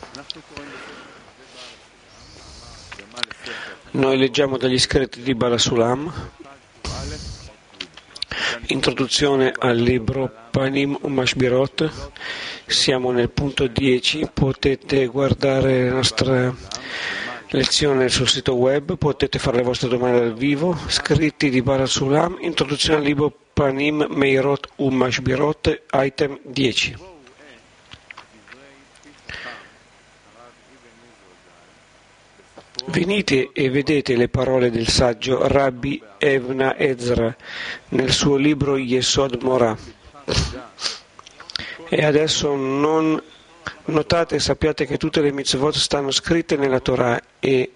Noi leggiamo dagli scritti di Bala Sulam, introduzione al libro Panim Umashbirot. Siamo nel punto 10, potete guardare la nostra lezione sul sito web, potete fare le vostre domande dal vivo. Scritti di Bala Sulam, introduzione al libro Panim Meirot Umashbirot, item 10. Venite e vedete le parole del saggio Rabbi Evna Ezra nel suo libro Yesod Morah. E adesso non notate e sappiate che tutte le mitzvot stanno scritte nella Torah e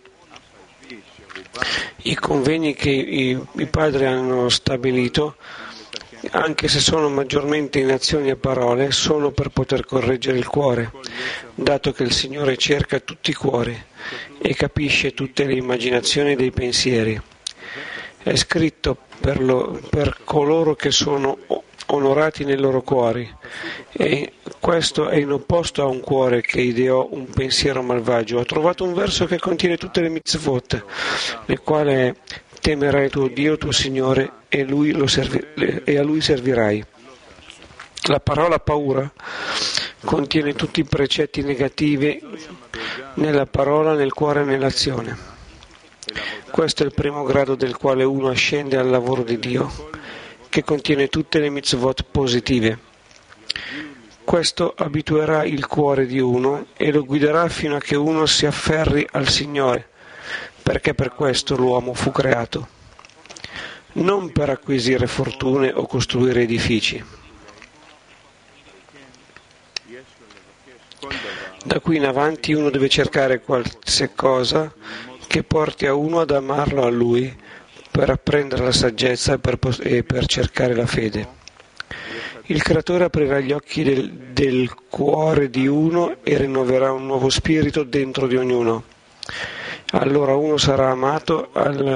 i convegni che i padri hanno stabilito, anche se sono maggiormente in azioni e parole, sono per poter correggere il cuore, dato che il Signore cerca tutti i cuori e capisce tutte le immaginazioni dei pensieri. È scritto per coloro che sono onorati nei loro cuori, e questo è in opposto a un cuore che ideò un pensiero malvagio. Ho trovato un verso che contiene tutte le mitzvot, nel quale temerai tuo Dio, tuo Signore, e a Lui servirai. La parola paura contiene tutti i precetti negativi nella parola, nel cuore e nell'azione. Questo è il primo grado del quale uno ascende al lavoro di Dio, che contiene tutte le mitzvot positive. Questo abituerà il cuore di uno e lo guiderà fino a che uno si afferri al Signore, perché per questo l'uomo fu creato, non per acquisire fortune o costruire edifici. Da qui in avanti uno deve cercare qualsiasi cosa che porti a uno ad amarlo a Lui, per apprendere la saggezza e per cercare la fede. Il Creatore aprirà gli occhi del cuore di uno e rinnoverà un nuovo spirito dentro di ognuno. Allora uno sarà amato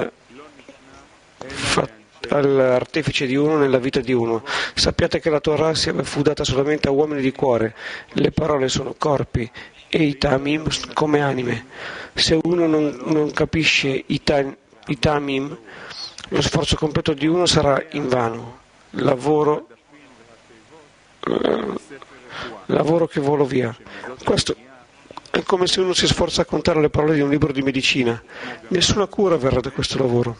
all'artefice di uno nella vita di uno. Sappiate che la Torah fu data solamente a uomini di cuore. Le parole sono corpi e i tamim come anime. Se uno non capisce i tamim, lo sforzo completo di uno sarà invano. Lavoro che volo via. Questo è come se uno si sforza a contare le parole di un libro di medicina. Nessuna cura verrà da questo lavoro.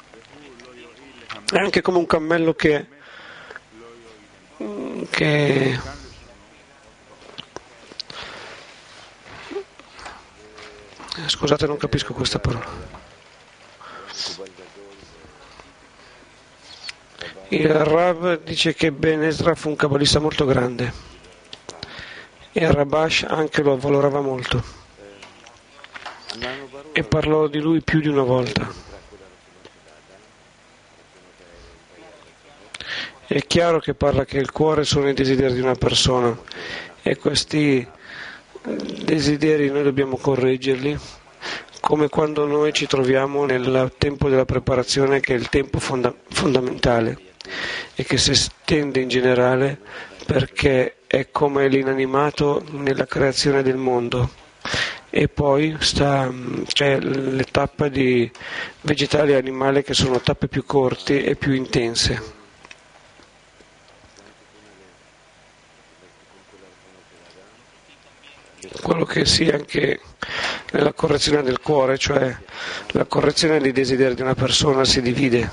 È anche come un cammello che scusate, non capisco questa parola. Il Rav dice che Ben Ezra fu un cabalista molto grande e il Rabash anche lo avvalorava molto e parlò di lui più di una volta. È chiaro che parla che il cuore sono i desideri di una persona e questi desideri noi dobbiamo correggerli, come quando noi ci troviamo nel tempo della preparazione, che è il tempo fondamentale e che si estende in generale perché è come l'inanimato nella creazione del mondo, e poi c'è le tappe di vegetale e animale che sono tappe più corte e più intense. Quello che sia anche nella correzione del cuore, cioè la correzione dei desideri di una persona si divide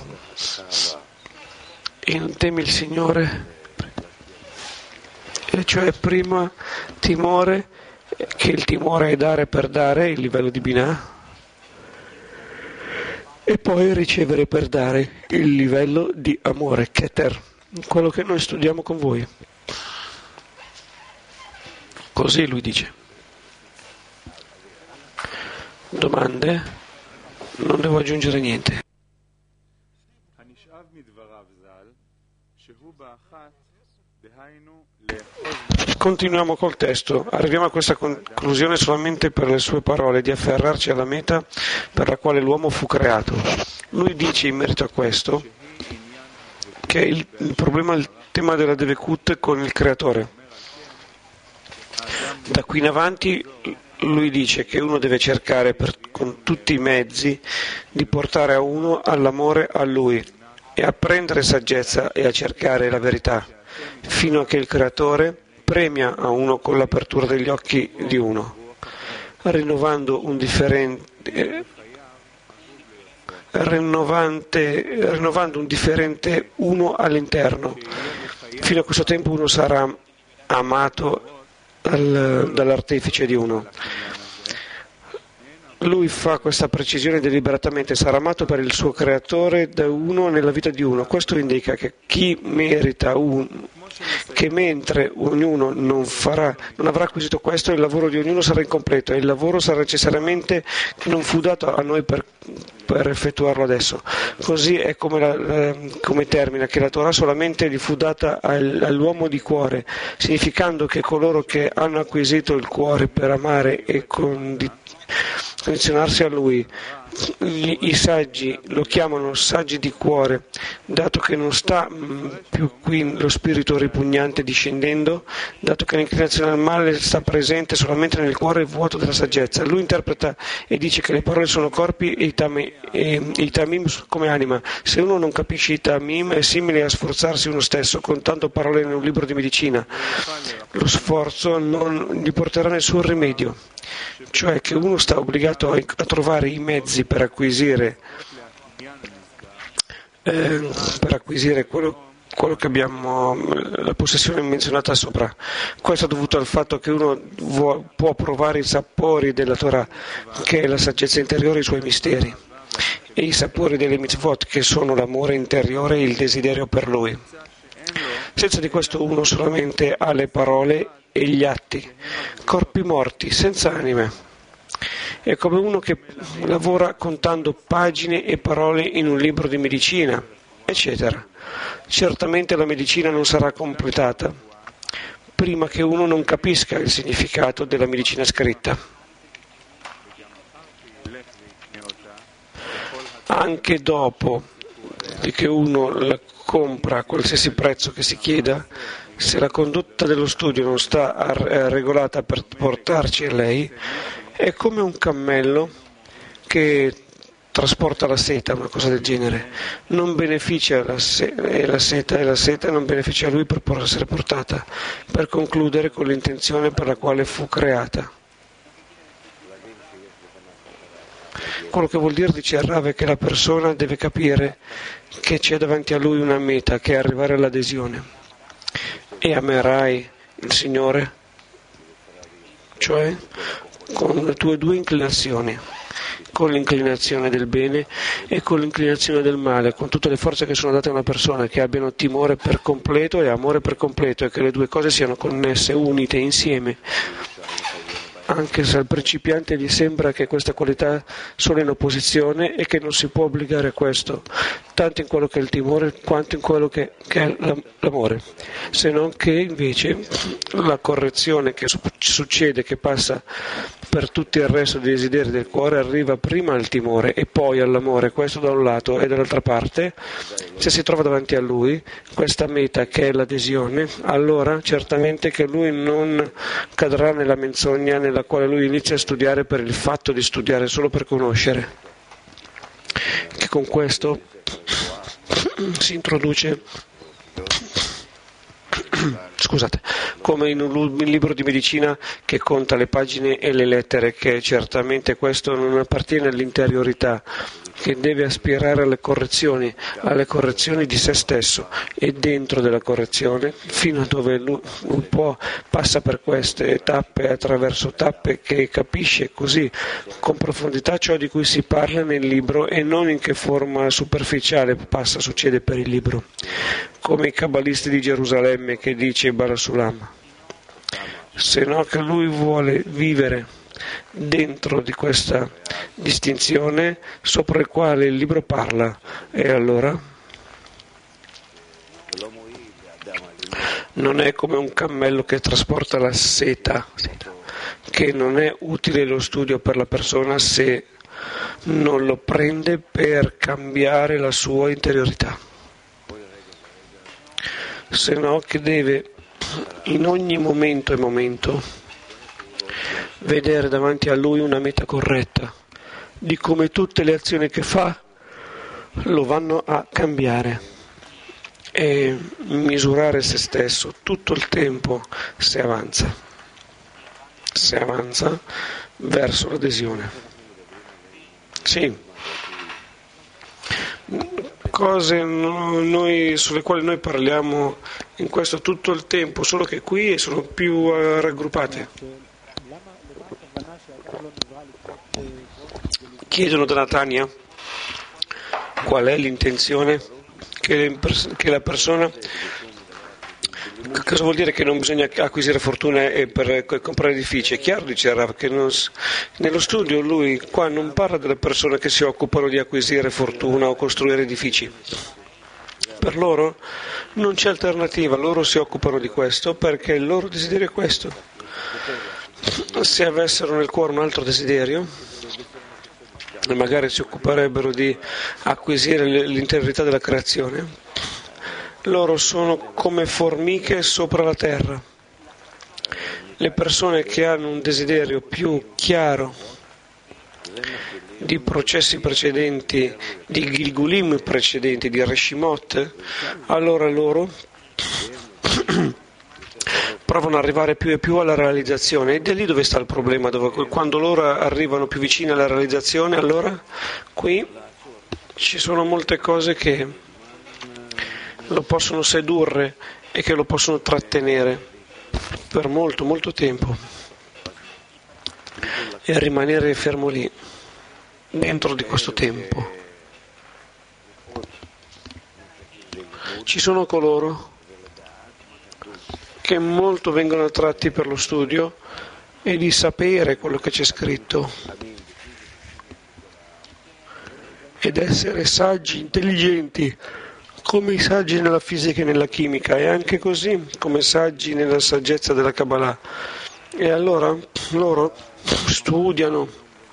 in temi il Signore, e cioè prima timore, che il timore è dare per dare, il livello di Binah, e poi ricevere per dare, il livello di amore, Keter, quello che noi studiamo con voi. Così lui dice. Domande? Non devo aggiungere niente. Continuiamo col testo. Arriviamo a questa conclusione solamente per le sue parole di afferrarci alla meta per la quale l'uomo fu creato. Lui dice in merito a questo che il problema è il tema della Devekut con il creatore. Da qui in avanti lui dice che uno deve cercare con tutti i mezzi di portare a uno all'amore a lui e a prendere saggezza e a cercare la verità, fino a che il Creatore premia a uno con l'apertura degli occhi di uno, rinnovando un differente uno all'interno. Fino a questo tempo uno sarà amato dall'artefice di uno. Lui fa questa precisione deliberatamente, sarà amato per il suo creatore da uno nella vita di uno. Questo indica che chi merita che mentre ognuno non avrà acquisito questo, il lavoro di ognuno sarà incompleto e il lavoro sarà necessariamente non fu dato a noi per effettuarlo adesso. Così è come termina che la Torah solamente gli fu data all'uomo di cuore, significando che coloro che hanno acquisito il cuore per amare e condizionarsi a lui, i saggi lo chiamano saggi di cuore, dato che non sta più qui lo spirito ripugnante discendendo, dato che l'inclinazione al male sta presente solamente nel cuore vuoto della saggezza. Lui interpreta e dice che le parole sono corpi e i tamim come anima. Se uno non capisce i tamim è simile a sforzarsi uno stesso contando parole in un libro di medicina. Lo sforzo non gli porterà nessun rimedio, cioè che uno sta obbligato a trovare i mezzi per acquisire quello che abbiamo, la possessione menzionata sopra. Questo è dovuto al fatto che uno può provare i sapori della Torah, che è la saggezza interiore e i suoi misteri, e i sapori delle mitzvot, che sono l'amore interiore e il desiderio per lui. Senza di questo uno solamente ha le parole e gli atti, corpi morti, senza anime. È come uno che lavora contando pagine e parole in un libro di medicina, eccetera. Certamente la medicina non sarà completata prima che uno non capisca il significato della medicina scritta. Anche dopo che uno la compra a qualsiasi prezzo che si chieda, se la condotta dello studio non sta regolata per portarci a lei, è come un cammello che trasporta la seta, una cosa del genere. Non beneficia la seta non beneficia a lui per essere portata, per concludere con l'intenzione per la quale fu creata. Quello che vuol dire, dice il Rav, è che la persona deve capire che c'è davanti a lui una meta, che è arrivare all'adesione. E amerai il Signore, cioè con le tue due inclinazioni, con l'inclinazione del bene e con l'inclinazione del male, con tutte le forze che sono date a una persona, che abbiano timore per completo e amore per completo, e che le due cose siano connesse, unite insieme. Anche se al principiante gli sembra che queste qualità sono in opposizione e che non si può obbligare a questo, tanto in quello che è il timore quanto in quello che è l'amore, se non che invece la correzione che succede, che passa per tutto il resto dei desideri del cuore, arriva prima al timore e poi all'amore, questo da un lato, e dall'altra parte, se si trova davanti a lui questa meta che è l'adesione, allora certamente che lui non cadrà nella menzogna nella quale lui inizia a studiare per il fatto di studiare, solo per conoscere, che con questo si introduce come in un libro di medicina che conta le pagine e le lettere, che certamente questo non appartiene all'interiorità, che deve aspirare alle correzioni di se stesso, e dentro della correzione, fino a dove lui passa per queste tappe, attraverso tappe, che capisce così con profondità ciò di cui si parla nel libro e non in che forma superficiale succede per il libro, come i cabalisti di Gerusalemme, che dice Barasulam, se no che lui vuole vivere dentro di questa distinzione sopra il quale il libro parla, e allora non è come un cammello che trasporta la seta, che non è utile lo studio per la persona se non lo prende per cambiare la sua interiorità, se no che deve in ogni momento e momento vedere davanti a lui una meta corretta, di come tutte le azioni che fa lo vanno a cambiare e misurare se stesso tutto il tempo se avanza verso l'adesione. Sì, cose sulle quali noi parliamo in questo tutto il tempo, solo che qui sono più raggruppate. Chiedono da Natania qual è l'intenzione che la persona. Cosa vuol dire che non bisogna acquisire fortuna per comprare edifici? È chiaro, dice Rav, che nello studio lui qua non parla delle persone che si occupano di acquisire fortuna o costruire edifici. Per loro non c'è alternativa, loro si occupano di questo perché il loro desiderio è questo. Se avessero nel cuore un altro desiderio, magari si occuperebbero di acquisire l'integrità della creazione. Loro sono come formiche sopra la terra. Le persone che hanno un desiderio più chiaro di processi precedenti, di Gilgulim precedenti, di Reshimot, allora loro provano ad arrivare più e più alla realizzazione. Ed è lì dove sta il problema, quando loro arrivano più vicini alla realizzazione, allora qui ci sono molte cose che lo possono sedurre e che lo possono trattenere per molto, molto tempo e rimanere fermo lì, dentro di questo tempo. Ci sono coloro che molto vengono attratti per lo studio e di sapere quello che c'è scritto ed essere saggi, intelligenti, come i saggi nella fisica e nella chimica, e anche così come saggi nella saggezza della Kabbalah. E allora loro studiano,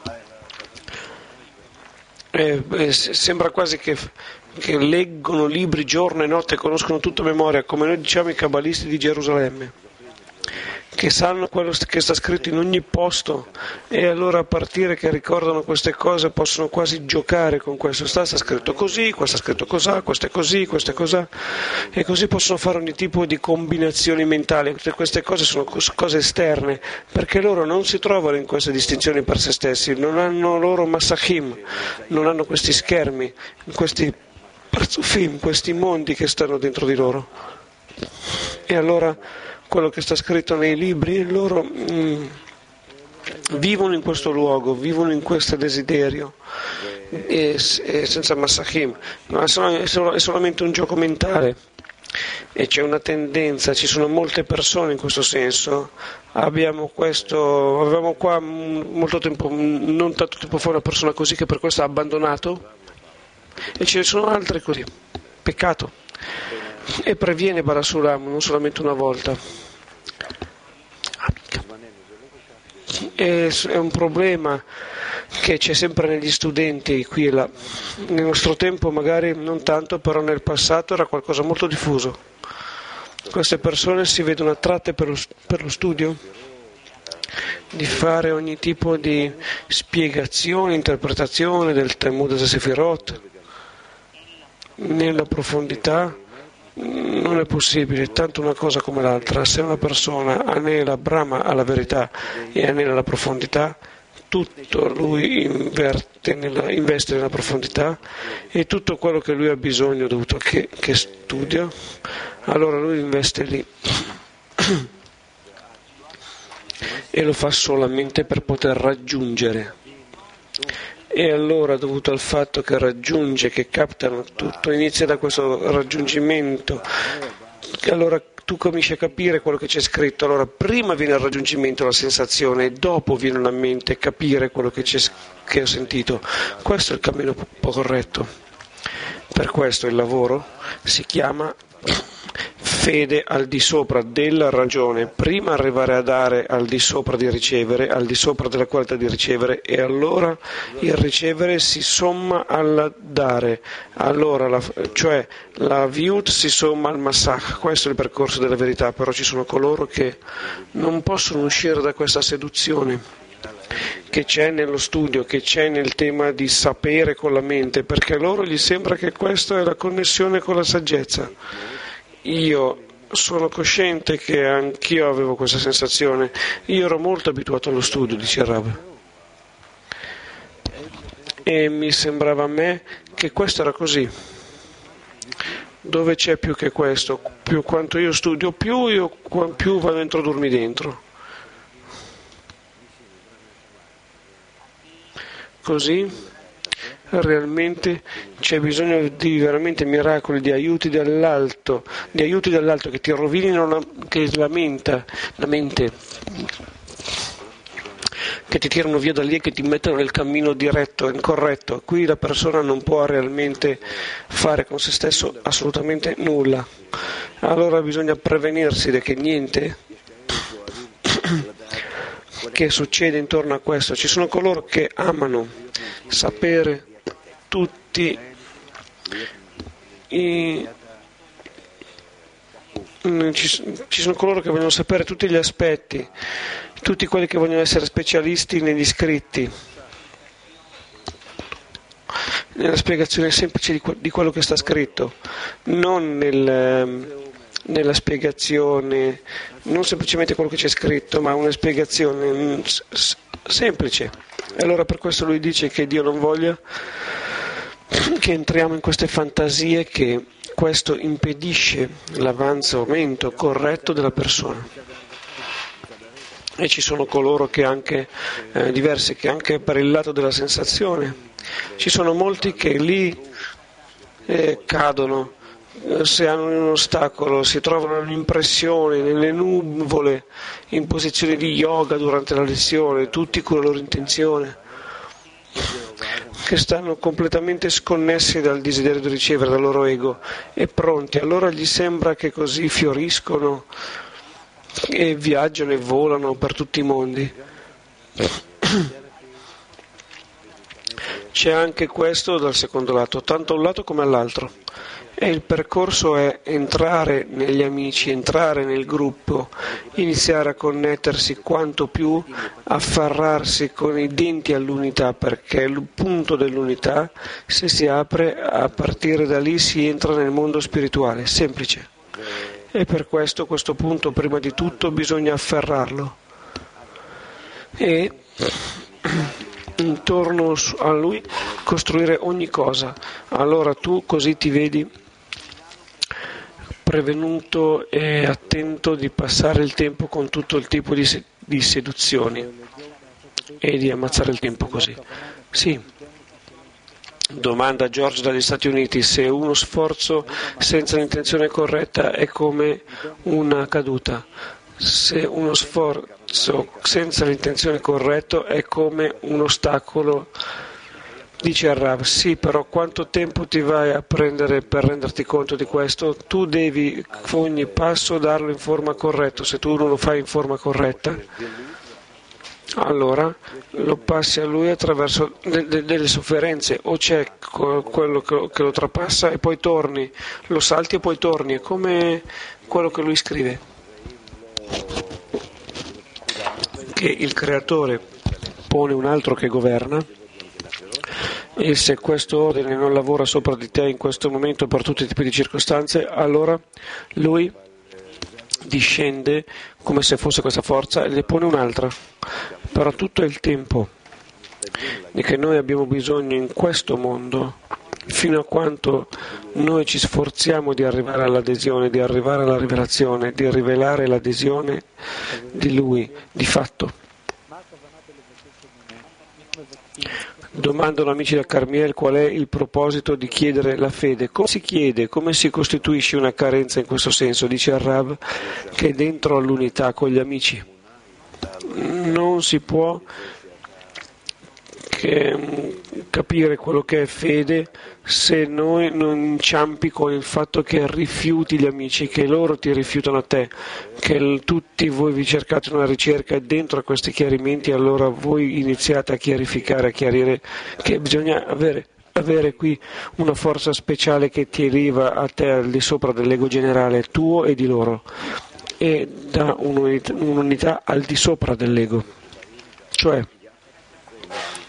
sembra quasi che leggono libri giorno e notte, conoscono tutto a memoria, come noi diciamo i kabbalisti di Gerusalemme, che sanno quello che sta scritto in ogni posto, e allora a partire che ricordano queste cose possono quasi giocare con questo. Sta scritto così, questo sta scritto cos'ha, questo è così, questo è cos'ha, e così possono fare ogni tipo di combinazioni mentali. Tutte queste cose sono cose esterne, perché loro non si trovano in queste distinzioni per se stessi, non hanno loro masachim, non hanno questi schermi, questi parzufim, questi mondi che stanno dentro di loro. E allora quello che sta scritto nei libri, loro vivono in questo luogo, vivono in questo desiderio, e senza masachim, ma è solamente un gioco mentale. E c'è una tendenza, ci sono molte persone in questo senso. Avevamo qua molto tempo, non tanto tempo fa, una persona così che per questo ha abbandonato, e ce ne sono altre così. Peccato. E previene Barasulam non solamente una volta. È un problema che c'è sempre negli studenti qui e là. Nel nostro tempo magari non tanto, però nel passato era qualcosa molto diffuso. Queste persone si vedono attratte per lo studio, di fare ogni tipo di spiegazione, interpretazione del Talmud de Sefirot nella profondità. Non è possibile, tanto una cosa come l'altra. Se una persona anela, brama alla verità e anela alla profondità, tutto lui investe nella profondità, e tutto quello che lui ha bisogno dovuto che studia, allora lui investe lì e lo fa solamente per poter raggiungere. E allora, dovuto al fatto che raggiunge, che captano tutto, inizia da questo raggiungimento, allora tu cominci a capire quello che c'è scritto. Allora prima viene il raggiungimento, la sensazione, e dopo viene la mente capire quello che ho sentito. Questo è il cammino un po' corretto. Per questo il lavoro si chiama fede al di sopra della ragione, prima arrivare a dare al di sopra di ricevere, al di sopra della qualità di ricevere, e allora il ricevere si somma al dare, allora cioè la viut si somma al massach. Questo è il percorso della verità, però ci sono coloro che non possono uscire da questa seduzione che c'è nello studio, che c'è nel tema di sapere con la mente, perché a loro gli sembra che questa è la connessione con la saggezza. Io sono cosciente che anch'io avevo questa sensazione, io ero molto abituato allo studio, dice il Rav, e mi sembrava a me che questo era così. Dove c'è più che questo, più quanto io studio, più vado a introdurmi dentro. Così realmente c'è bisogno di veramente miracoli, di aiuti dall'alto che ti rovinino la mente, che ti tirano via da lì e che ti mettono nel cammino diretto, incorretto. Qui la persona non può realmente fare con se stesso assolutamente nulla. Allora bisogna prevenirsi che niente che succede intorno a questo. Ci sono coloro che amano sapere tutti ci sono coloro che vogliono sapere tutti gli aspetti, tutti quelli che vogliono essere specialisti negli scritti, nella spiegazione semplice di quello che sta scritto, non nella spiegazione, non semplicemente quello che c'è scritto, ma una spiegazione semplice. E allora per questo lui dice che Dio non voglia che entriamo in queste fantasie, che questo impedisce l'avanzamento corretto della persona. E ci sono coloro che anche diversi, che anche per il lato della sensazione, ci sono molti che lì cadono, se hanno un ostacolo, si trovano un'impressione nelle nuvole, in posizione di yoga durante la lezione, tutti con la loro intenzione, che stanno completamente sconnessi dal desiderio di ricevere, dal loro ego, e pronti. Allora gli sembra che così fioriscono e viaggiano e volano per tutti i mondi. C'è anche questo dal secondo lato, tanto a un lato come all'altro. E il percorso è entrare negli amici, entrare nel gruppo, iniziare a connettersi quanto più, afferrarsi con i denti all'unità, perché il punto dell'unità, se si apre, a partire da lì si entra nel mondo spirituale, semplice. E per questo punto, prima di tutto, bisogna afferrarlo. E intorno a lui costruire ogni cosa. Allora tu così ti vedi prevenuto e attento di passare il tempo con tutto il tipo di seduzioni e di ammazzare il tempo così. Sì. Domanda George dagli Stati Uniti: se uno sforzo senza l'intenzione corretta è come una caduta, se uno sforzo senza l'intenzione corretta è come un ostacolo, dice il Rav. Sì, però quanto tempo ti vai a prendere per renderti conto di questo? Tu devi ogni passo darlo in forma corretta. Se tu non lo fai in forma corretta, allora lo passi a lui attraverso delle sofferenze, o c'è quello che lo trapassa e poi torni, lo salti e poi torni. È come quello che lui scrive, che il creatore pone un altro che governa, e se questo ordine non lavora sopra di te in questo momento per tutti i tipi di circostanze, allora lui discende come se fosse questa forza e ne pone un'altra. Però tutto è il tempo di che noi abbiamo bisogno in questo mondo, fino a quanto noi ci sforziamo di arrivare all'adesione, di arrivare alla rivelazione, di rivelare l'adesione di lui, di fatto. Domandano amici da Carmiel qual è il proposito di chiedere la fede. Come si chiede, come si costituisce una carenza in questo senso? Dice il Rav che dentro all'unità con gli amici non si può capire quello che è fede se noi non inciampi con il fatto che rifiuti gli amici, che loro ti rifiutano a te, che tutti voi vi cercate una ricerca e dentro a questi chiarimenti allora voi iniziate a chiarificare, a chiarire che bisogna avere qui una forza speciale che ti arriva a te al di sopra dell'ego generale tuo e di loro, e dà un'unità al di sopra dell'ego, cioè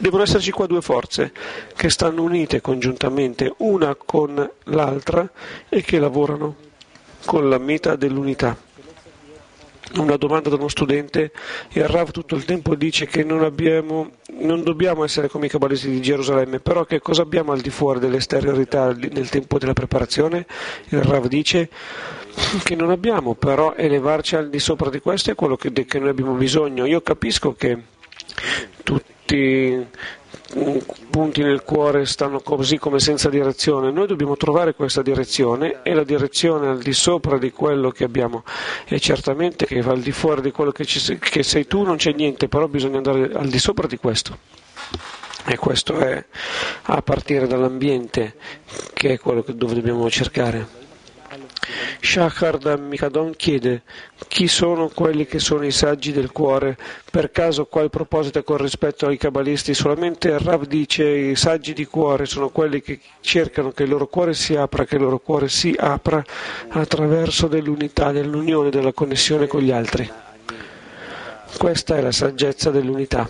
Devono esserci qua due forze che stanno unite congiuntamente una con l'altra e che lavorano con la meta dell'unità. Una domanda da uno studente: il Rav tutto il tempo dice che non dobbiamo essere come i cabalisti di Gerusalemme, però che cosa abbiamo al di fuori dell'esteriorità nel tempo della preparazione? Il Rav dice che non abbiamo, però elevarci al di sopra di questo è quello che noi abbiamo bisogno. Io capisco che tutti punti nel cuore stanno così come senza direzione. Noi dobbiamo trovare questa direzione, e la direzione al di sopra di quello che abbiamo, e certamente che al di fuori di quello che sei tu non c'è niente, però bisogna andare al di sopra di questo, e questo è a partire dall'ambiente, che è quello dove dobbiamo cercare. Shachar da Mikadon chiede: chi sono quelli che sono i saggi del cuore? Per caso qua il proposito è con rispetto ai cabalisti? Solamente il Rav dice i saggi di cuore sono quelli che cercano che il loro cuore si apra, attraverso dell'unità, dell'unione, della connessione con gli altri. Questa è la saggezza dell'unità.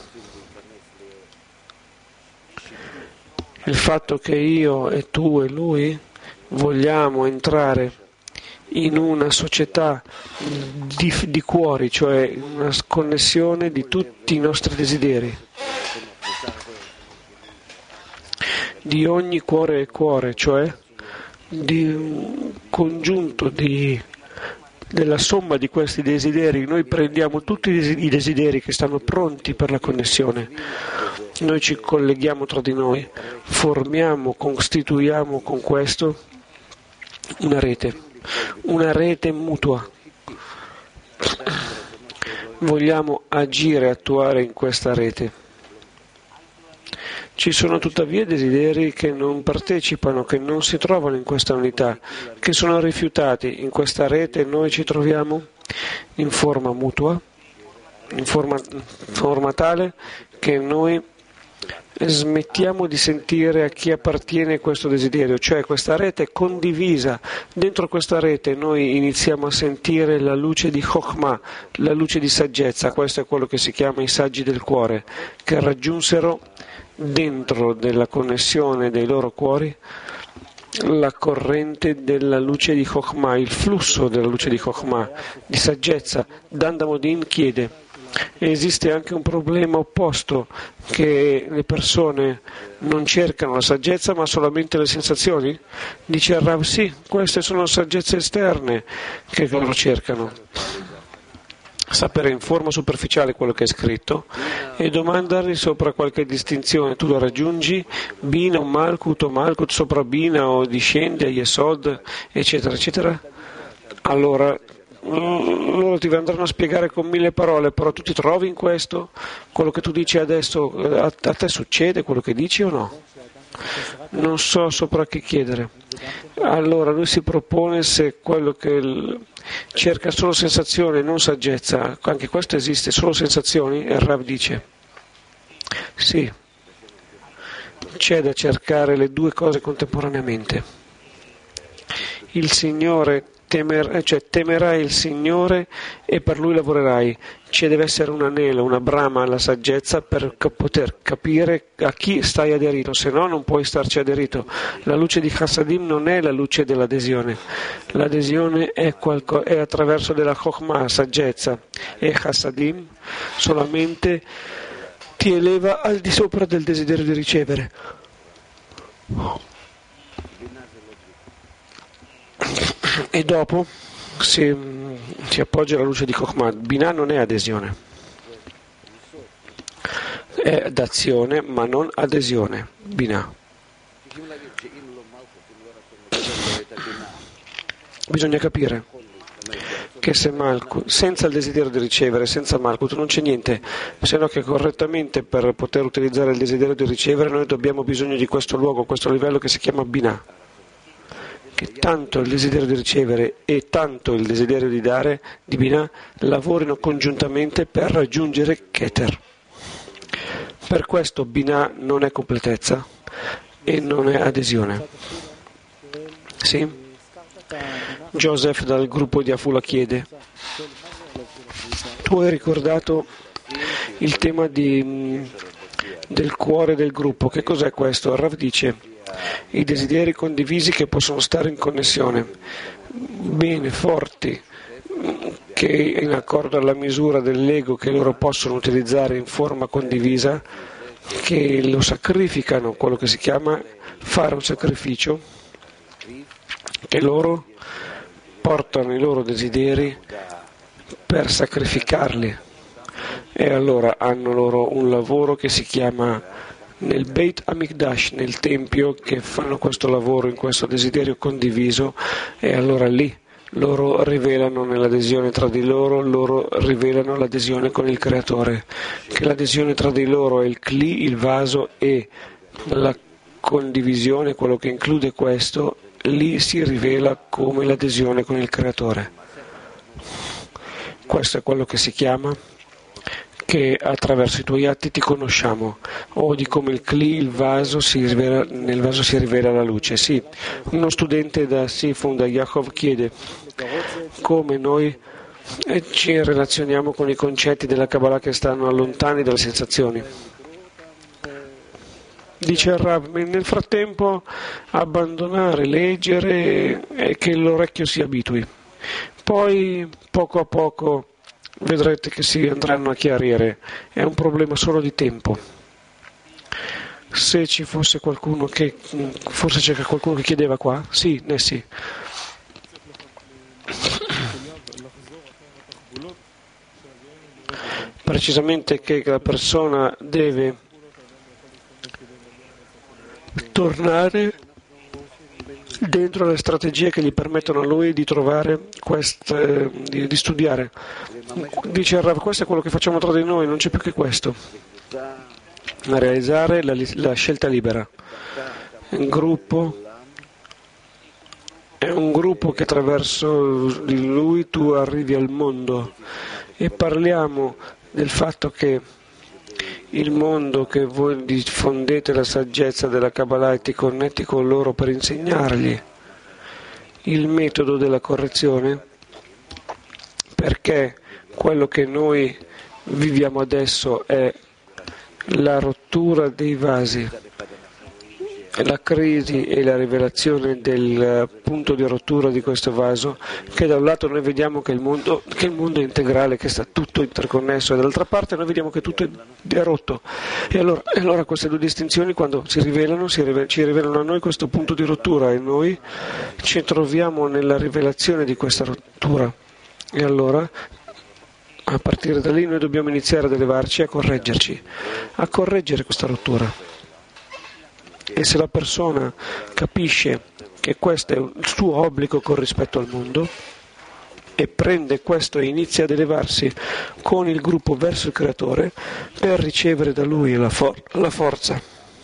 Il fatto che io e tu e lui vogliamo entrare in una società di cuori, cioè una connessione di tutti i nostri desideri, di ogni cuore e cuore, cioè di un congiunto della somma di questi desideri. Noi prendiamo tutti i desideri che stanno pronti per la connessione, noi ci colleghiamo tra di noi, costituiamo con questo una rete mutua. Vogliamo agire, attuare in questa rete. Ci sono tuttavia desideri che non partecipano, che non si trovano in questa unità, che sono rifiutati. In questa rete noi ci troviamo in forma mutua, in forma tale che noi smettiamo di sentire a chi appartiene questo desiderio, cioè questa rete è condivisa. Dentro questa rete noi iniziamo a sentire la luce di Chokhmah, la luce di saggezza. Questo è quello che si chiama i saggi del cuore, che raggiunsero dentro della connessione dei loro cuori la corrente della luce di Chokhmah, il flusso della luce di Chokhmah, di saggezza. Dandamodin chiede: esiste anche un problema opposto, che le persone non cercano la saggezza ma solamente le sensazioni? Dice il Rav: sì, queste sono saggezze esterne che loro cercano. Sapere in forma superficiale quello che è scritto e domandargli sopra qualche distinzione. Tu lo raggiungi, Bina o Malkut sopra Bina, o discende a Yesod, eccetera, eccetera. Allora loro ti andranno a spiegare con 1000 parole, però tu ti trovi in questo? Quello che tu dici adesso, a te succede quello che dici o no? Non so sopra che chiedere. Allora lui si propone se quello che cerca solo sensazione, non saggezza, anche questo esiste, solo sensazioni? E il Rav dice: sì, c'è da cercare le due cose contemporaneamente. Il Signore temerai il Signore e per Lui lavorerai. Ci deve essere un anelo, una brama alla saggezza per poter capire a chi stai aderito, se no non puoi starci aderito. La luce di Chassadim non è la luce dell'adesione. L'adesione è attraverso della Chokhmah, saggezza, e Chassadim solamente ti eleva al di sopra del desiderio di ricevere. E dopo si appoggia alla luce di Chokhmah. Binah non è adesione, è d'azione ma non adesione. Binah. Bisogna capire che se Malkut, senza il desiderio di ricevere, senza Malkut non c'è niente, se no che correttamente per poter utilizzare il desiderio di ricevere noi abbiamo bisogno di questo luogo, questo livello che si chiama Binah. Che tanto il desiderio di ricevere e tanto il desiderio di dare, di Binah, lavorino congiuntamente per raggiungere Keter. Per questo Binah non è completezza e non è adesione. Sì? Joseph dal gruppo di Afula chiede: tu hai ricordato il tema di del cuore del gruppo. Che cos'è questo? Rav dice: i desideri condivisi che possono stare in connessione, bene, forti, che in accordo alla misura dell'ego che loro possono utilizzare in forma condivisa, che lo sacrificano, quello che si chiama fare un sacrificio, che loro portano i loro desideri per sacrificarli, e allora hanno loro un lavoro che si chiama nel Beit Hamikdash, nel Tempio, che fanno questo lavoro in questo desiderio condiviso, e allora lì loro rivelano nell'adesione tra di loro rivelano l'adesione con il Creatore, che l'adesione tra di loro è il Kli, il vaso, e la condivisione, quello che include questo, lì si rivela come l'adesione con il Creatore. Questo è quello che si chiama che attraverso i tuoi atti ti conosciamo, o di come il Kli, il vaso, nel vaso si rivela la luce. Sì, uno studente da Sifon, da Yaakov, chiede come noi ci relazioniamo con i concetti della Kabbalah che stanno lontani dalle sensazioni. Dice il Rav: nel frattempo abbandonare, leggere e che l'orecchio si abitui. Poi poco a poco vedrete che si andranno a chiarire, è un problema solo di tempo. Se ci fosse qualcuno che, forse c'è qualcuno che chiedeva qua? Sì, Nessi. Precisamente che la persona deve tornare dentro le strategie che gli permettono a lui di trovare di studiare. Dice il Rav: questo è quello che facciamo tra di noi, non c'è più che questo, a realizzare la scelta libera. Il gruppo è un gruppo che attraverso di lui tu arrivi al mondo, e parliamo del fatto che il mondo, che voi diffondete la saggezza della Kabbalah e ti connetti con loro per insegnargli il metodo della correzione, perché quello che noi viviamo adesso è la rottura dei vasi, la crisi e la rivelazione del punto di rottura di questo vaso, che da un lato noi vediamo che il mondo è integrale, che sta tutto interconnesso, e dall'altra parte noi vediamo che tutto è rotto. E allora queste due distinzioni, quando ci rivelano a noi questo punto di rottura, e noi ci troviamo nella rivelazione di questa rottura, e allora a partire da lì noi dobbiamo iniziare ad elevarci, a correggere questa rottura. E se la persona capisce che questo è il suo obbligo con rispetto al mondo, e prende questo e inizia ad elevarsi con il gruppo verso il Creatore per ricevere da lui la forza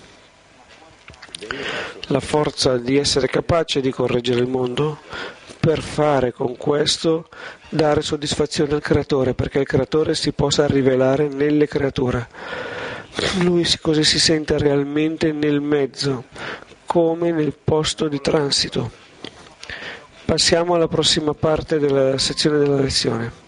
di essere capace di correggere il mondo, per fare con questo dare soddisfazione al Creatore, perché il Creatore si possa rivelare nelle creature. Lui così si sente realmente nel mezzo, come nel posto di transito. Passiamo alla prossima parte della sezione della lezione.